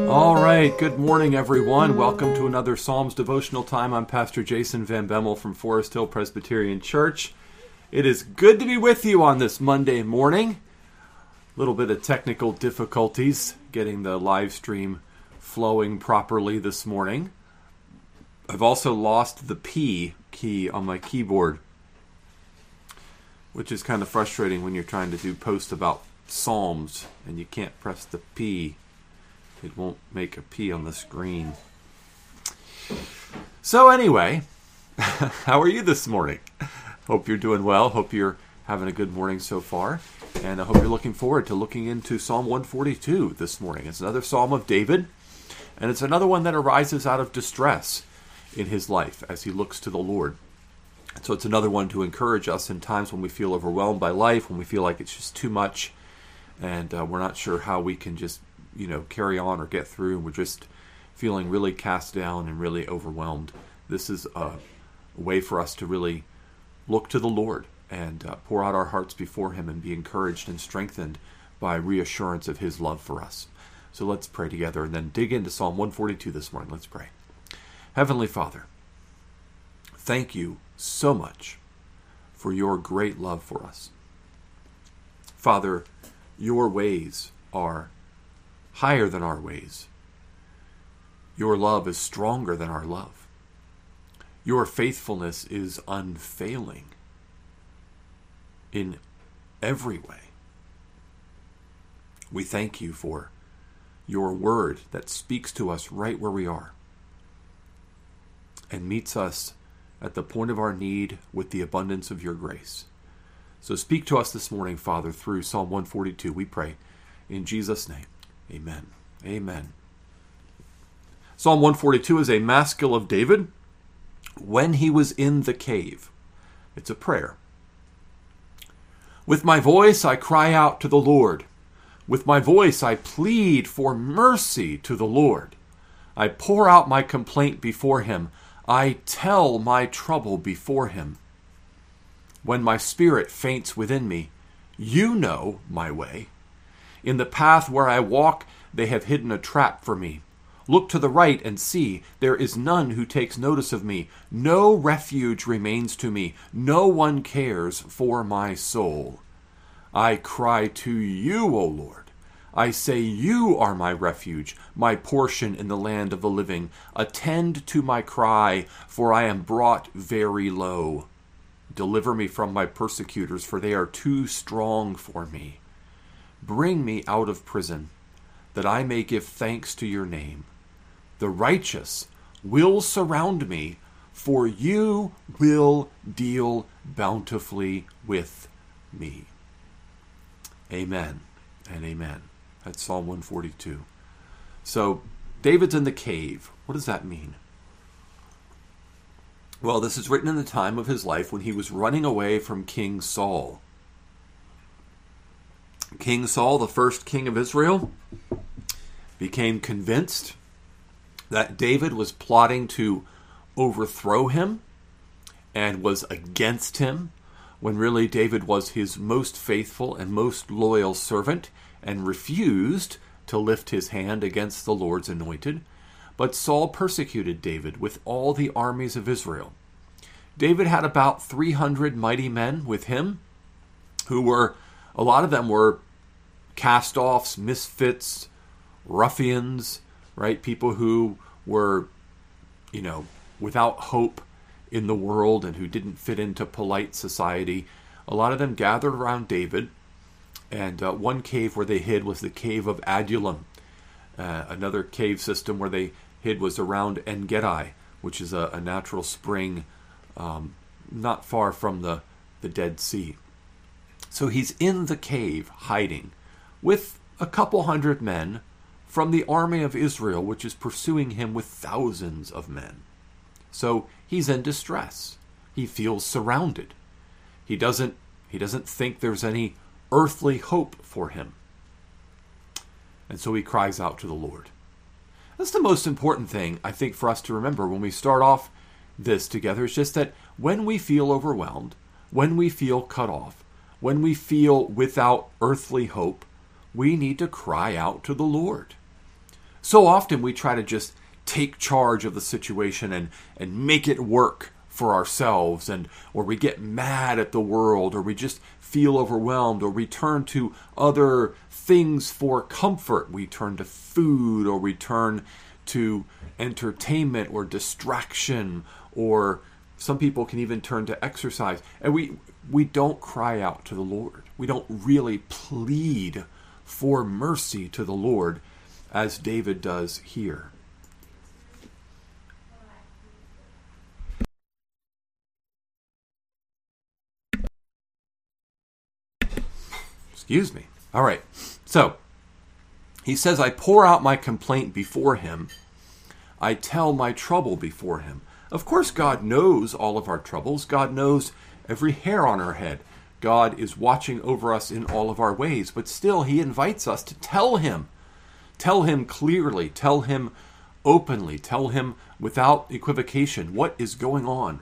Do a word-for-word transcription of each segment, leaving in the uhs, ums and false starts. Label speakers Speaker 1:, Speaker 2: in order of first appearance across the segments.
Speaker 1: All right, good morning, everyone. Welcome to another Psalms devotional time. I'm Pastor Jason Van Bemmel from Forest Hill Presbyterian Church. It is good to be with you on this Monday morning. A little bit of technical difficulties getting the live stream flowing properly this morning. I've also lost the P key on my keyboard, which is kind of frustrating when you're trying to do posts about Psalms and you can't press the P. It won't make a P on the screen. So anyway, how are you this morning? Hope you're doing well. Hope you're having a good morning so far. And I hope you're looking forward to looking into Psalm one forty-two this morning. It's another Psalm of David, and it's another one that arises out of distress in his life as he looks to the Lord. And so it's another one to encourage us in times when we feel overwhelmed by life, when we feel like it's just too much, and uh, we're not sure how we can just you know, carry on or get through, and we're just feeling really cast down and really overwhelmed. This is a way for us to really look to the Lord and uh, pour out our hearts before Him and be encouraged and strengthened by reassurance of His love for us. So let's pray together and then dig into Psalm one forty-two this morning. Let's pray. Heavenly Father, thank you so much for your great love for us. Father, your ways are higher than our ways. Your love is stronger than our love. Your faithfulness is unfailing in every way. We thank you for your word that speaks to us right where we are and meets us at the point of our need with the abundance of your grace. So speak to us this morning, Father, through Psalm one forty-two, we pray in Jesus' name. Amen. Amen. Psalm one forty-two is a maskil of David when he was in the cave. It's a prayer. With my voice I cry out to the Lord. With my voice I plead for mercy to the Lord. I pour out my complaint before him. I tell my trouble before him. When my spirit faints within me, you know my way. In the path where I walk, they have hidden a trap for me. Look to the right and see, there is none who takes notice of me. No refuge remains to me. No one cares for my soul. I cry to you, O Lord. I say you are my refuge, my portion in the land of the living. Attend to my cry, for I am brought very low. Deliver me from my persecutors, for they are too strong for me. Bring me out of prison, that I may give thanks to your name. The righteous will surround me, for you will deal bountifully with me. Amen and amen. That's Psalm one forty-two. So, David's in the cave. What does that mean? Well, this is written in the time of his life when he was running away from King Saul. King Saul, the first king of Israel, became convinced that David was plotting to overthrow him and was against him, when really David was his most faithful and most loyal servant and refused to lift his hand against the Lord's anointed. But Saul persecuted David with all the armies of Israel. David had about three hundred mighty men with him who were A lot of them were cast-offs, misfits, ruffians, right? People who were, you know, without hope in the world and who didn't fit into polite society. A lot of them gathered around David, and uh, one cave where they hid was the cave of Adullam. Uh, another cave system where they hid was around En-Gedi, which is a, a natural spring um, not far from the, the Dead Sea. So he's in the cave, hiding, with a couple hundred men from the army of Israel, which is pursuing him with thousands of men. So he's in distress. He feels surrounded. He doesn't, he doesn't think there's any earthly hope for him. And so he cries out to the Lord. That's the most important thing, I think, for us to remember when we start off this together. It's just that when we feel overwhelmed, when we feel cut off, when we feel without earthly hope, we need to cry out to the Lord. So often we try to just take charge of the situation and, and make it work for ourselves, and or we get mad at the world, or we just feel overwhelmed, or we turn to other things for comfort. We turn to food, or we turn to entertainment or distraction, or some people can even turn to exercise. And we we don't cry out to the Lord. We don't really plead for mercy to the Lord as David does here. Excuse me. All right. So, he says, I pour out my complaint before him. I tell my trouble before him. Of course, God knows all of our troubles. God knows every hair on our head. God is watching over us in all of our ways. But still, he invites us to tell him. Tell him clearly. Tell him openly. Tell him without equivocation what is going on.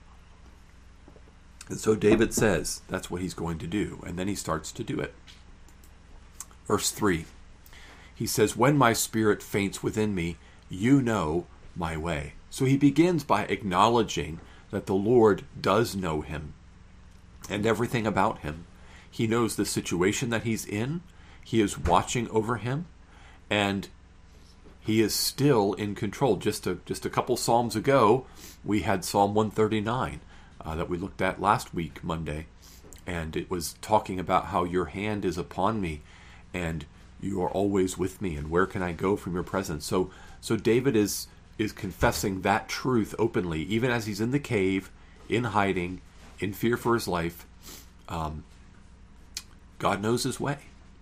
Speaker 1: And so David says that's what he's going to do. And then he starts to do it. Verse three. He says, when my spirit faints within me, you know my way. So he begins by acknowledging that the Lord does know him and everything about him. He knows the situation that he's in. He is watching over him. And he is still in control. Just a, just a couple Psalms ago, we had Psalm one thirty-nine. Uh, that we looked at last week, Monday, and it was talking about how your hand is upon me, and you are always with me, and where can I go from your presence? So, so David is is confessing that truth openly, even as he's in the cave, in hiding, in fear for his life. Um, God knows his way.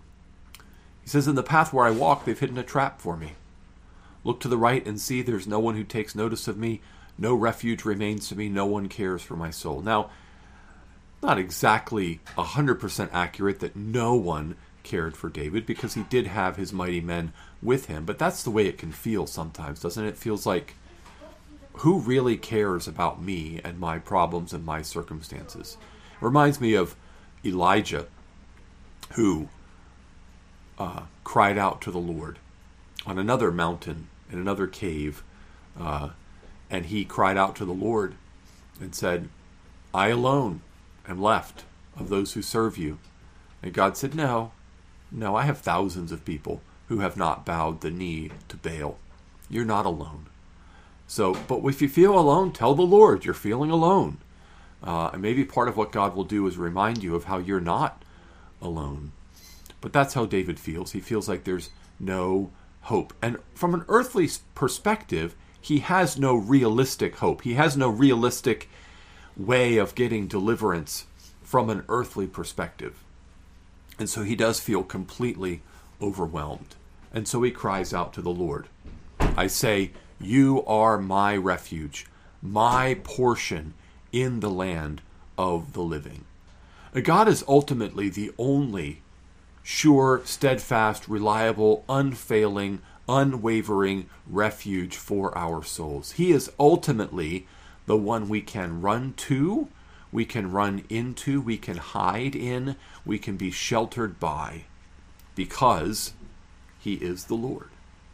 Speaker 1: He says, in the path where I walk, they've hidden a trap for me. Look to the right and see there's no one who takes notice of me. No refuge remains to me. No one cares for my soul. Now, not exactly one hundred percent accurate that no one cared for David, because he did have his mighty men with him. But that's the way it can feel sometimes, doesn't it? It feels like, who really cares about me and my problems and my circumstances? It reminds me of Elijah, who uh, cried out to the Lord on another mountain, in another cave, uh, and he cried out to the Lord and said, I alone am left of those who serve you. And God said, no, no, I have thousands of people who have not bowed the knee to Baal. You're not alone. So, but if you feel alone, tell the Lord you're feeling alone. Uh, and maybe part of what God will do is remind you of how you're not alone. But that's how David feels. He feels like there's no hope. And from an earthly perspective, he has no realistic hope. He has no realistic way of getting deliverance from an earthly perspective. And so he does feel completely overwhelmed. And so he cries out to the Lord. I say, you are my refuge, my portion in the land of the living. God is ultimately the only sure, steadfast, reliable, unfailing, unwavering refuge for our souls. He is ultimately the one we can run to, we can run into, we can hide in, we can be sheltered by, because he is the Lord.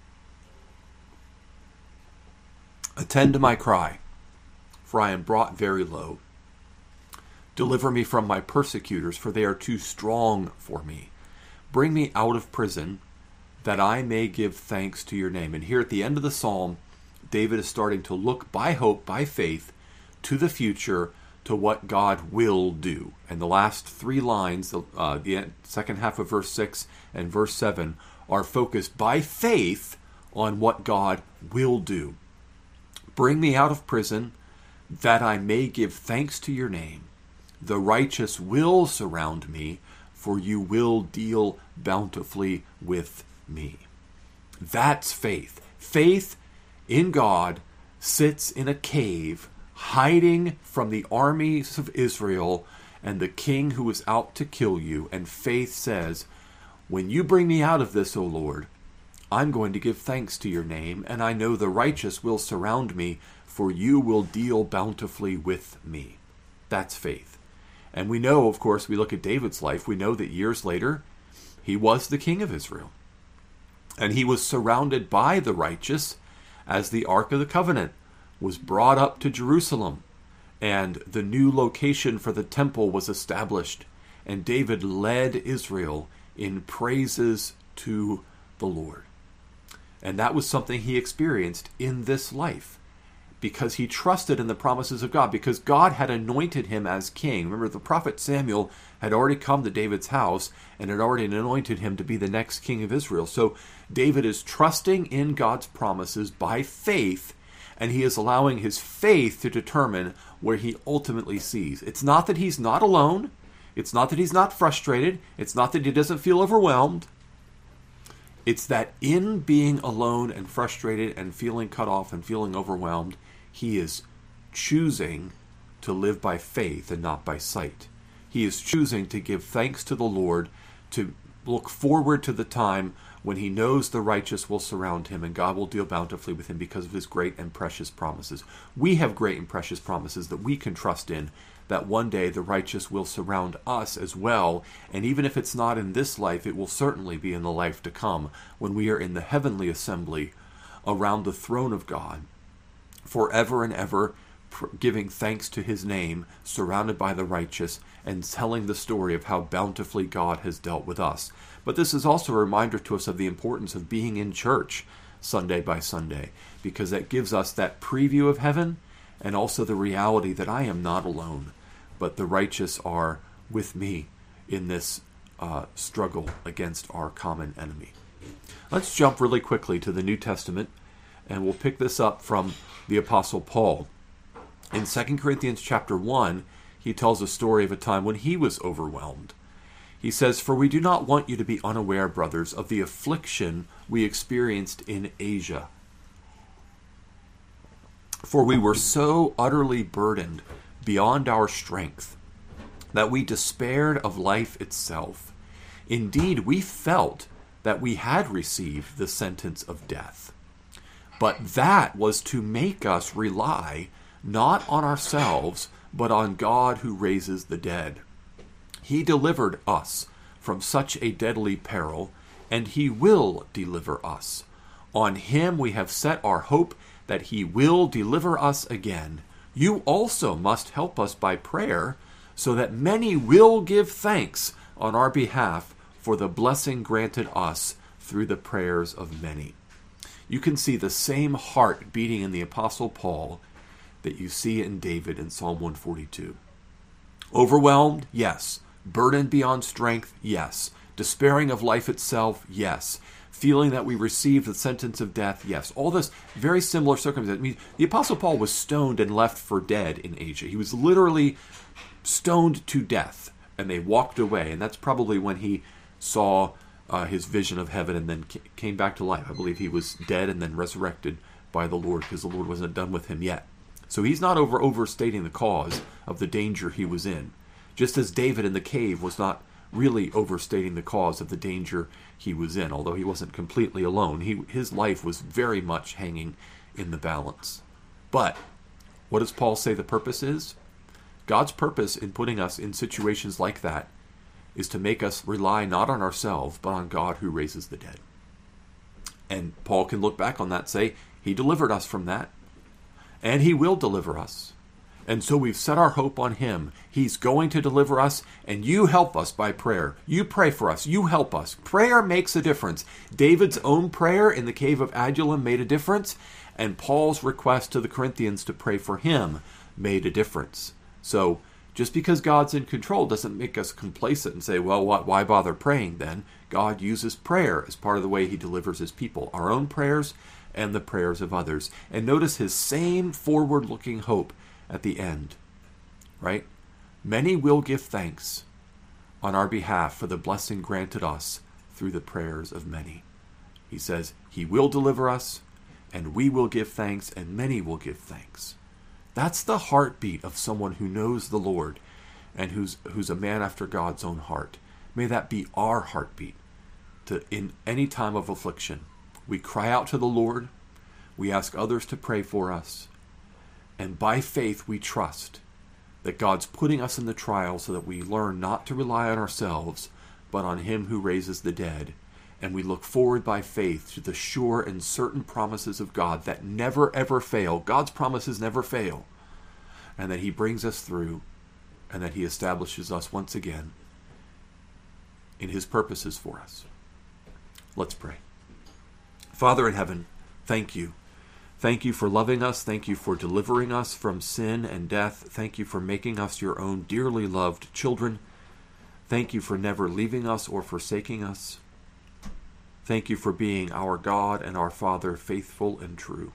Speaker 1: Attend to my cry, for I am brought very low. Deliver me from my persecutors, for they are too strong for me. Bring me out of prison, that I may give thanks to your name. And here at the end of the psalm, David is starting to look by hope, by faith, to the future, to what God will do. And the last three lines, uh, the second half of verse six and verse seven, are focused by faith on what God will do. Bring me out of prison, that I may give thanks to your name. The righteous will surround me, for you will deal bountifully with me. That's faith. Faith in God sits in a cave, hiding from the armies of Israel and the king who is out to kill you. And faith says, when you bring me out of this, O Lord, I'm going to give thanks to your name, and I know the righteous will surround me, for you will deal bountifully with me. That's faith. And we know, of course, we look at David's life, we know that years later, he was the king of Israel. And he was surrounded by the righteous as the Ark of the Covenant was brought up to Jerusalem, and the new location for the temple was established, and David led Israel in praises to the Lord. And that was something he experienced in this life, because he trusted in the promises of God, because God had anointed him as king. Remember, the prophet Samuel had already come to David's house and had already anointed him to be the next king of Israel. So David is trusting in God's promises by faith, and he is allowing his faith to determine where he ultimately sees. It's not that he's not alone. It's not that he's not frustrated. It's not that he doesn't feel overwhelmed. It's that in being alone and frustrated and feeling cut off and feeling overwhelmed, he is choosing to live by faith and not by sight. He is choosing to give thanks to the Lord, to look forward to the time when he knows the righteous will surround him and God will deal bountifully with him because of his great and precious promises. We have great and precious promises that we can trust in, that one day the righteous will surround us as well, and even if it's not in this life, it will certainly be in the life to come, when we are in the heavenly assembly around the throne of God, forever and ever, giving thanks to his name, surrounded by the righteous, and telling the story of how bountifully God has dealt with us. But this is also a reminder to us of the importance of being in church Sunday by Sunday, because that gives us that preview of heaven, and also the reality that I am not alone, but the righteous are with me in this uh, struggle against our common enemy. Let's jump really quickly to the New Testament, and we'll pick this up from the Apostle Paul. In Second Corinthians chapter one, he tells a story of a time when he was overwhelmed. He says, "For we do not want you to be unaware, brothers, of the affliction we experienced in Asia. For we were so utterly burdened beyond our strength that we despaired of life itself. Indeed, we felt that we had received the sentence of death. But that was to make us rely not on ourselves, but on God who raises the dead. He delivered us from such a deadly peril, and he will deliver us. On him we have set our hope that he will deliver us again. You also must help us by prayer, so that many will give thanks on our behalf for the blessing granted us through the prayers of many." You can see the same heart beating in the Apostle Paul that you see in David in Psalm one forty-two. Overwhelmed? Yes. Burdened beyond strength? Yes. Despairing of life itself? Yes. Feeling that we received the sentence of death? Yes. All this very similar circumstance. I mean, the Apostle Paul was stoned and left for dead in Asia. He was literally stoned to death, and they walked away. And that's probably when he saw uh, his vision of heaven and then came back to life. I believe he was dead and then resurrected by the Lord, because the Lord wasn't done with him yet. So he's not over overstating the cause of the danger he was in. Just as David in the cave was not really overstating the cause of the danger he was in, although he wasn't completely alone. He, his life was very much hanging in the balance. But what does Paul say the purpose is? God's purpose in putting us in situations like that is to make us rely not on ourselves, but on God who raises the dead. And Paul can look back on that and say, he delivered us from that, and he will deliver us. And so we've set our hope on him. He's going to deliver us, and you help us by prayer. You pray for us. You help us. Prayer makes a difference. David's own prayer in the cave of Adullam made a difference, and Paul's request to the Corinthians to pray for him made a difference. So just because God's in control doesn't make us complacent and say, well, why bother praying then? God uses prayer as part of the way he delivers his people, our own prayers and the prayers of others. And notice his same forward-looking hope at the end, right? Many will give thanks on our behalf for the blessing granted us through the prayers of many. He says he will deliver us, and we will give thanks, and many will give thanks. That's the heartbeat of someone who knows the Lord and who's who's a man after God's own heart. May that be our heartbeat. To, in any time of affliction, we cry out to the Lord, we ask others to pray for us, and by faith we trust that God's putting us in the trial so that we learn not to rely on ourselves, but on him who raises the dead, And we look forward by faith to the sure and certain promises of God that never ever fail. God's promises never fail. And that he brings us through, and that he establishes us once again in his purposes for us. Let's pray. Father in heaven, thank you. Thank you for loving us. Thank you for delivering us from sin and death. Thank you for making us your own dearly loved children. Thank you for never leaving us or forsaking us. Thank you for being our God and our Father, faithful and true.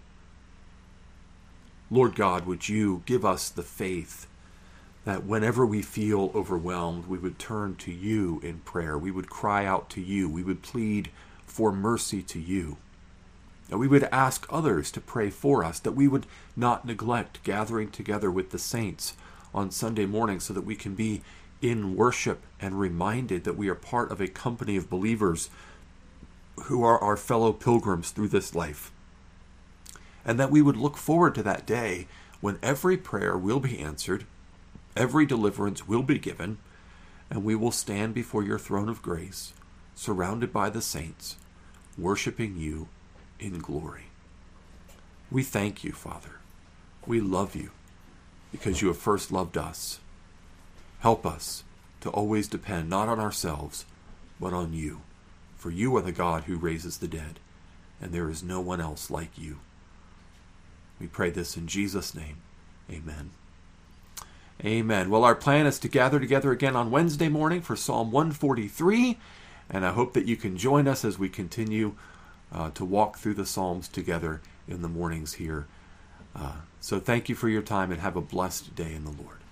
Speaker 1: Lord God, would you give us the faith that whenever we feel overwhelmed, we would turn to you in prayer. We would cry out to you. We would plead for mercy to you. That we would ask others to pray for us. That we would not neglect gathering together with the saints on Sunday morning so that we can be in worship and reminded that we are part of a company of believers who are our fellow pilgrims through this life. And that we would look forward to that day when every prayer will be answered, every deliverance will be given, and we will stand before your throne of grace, surrounded by the saints, worshiping you in glory. We thank you, Father. We love you because you have first loved us. Help us to always depend not on ourselves, but on you. For you are the God who raises the dead, and there is no one else like you. We pray this in Jesus' name. Amen. Amen. Well, our plan is to gather together again on Wednesday morning for Psalm one forty-three, and I hope that you can join us as we continue uh, to walk through the Psalms together in the mornings here. Uh, so thank you for your time, and have a blessed day in the Lord.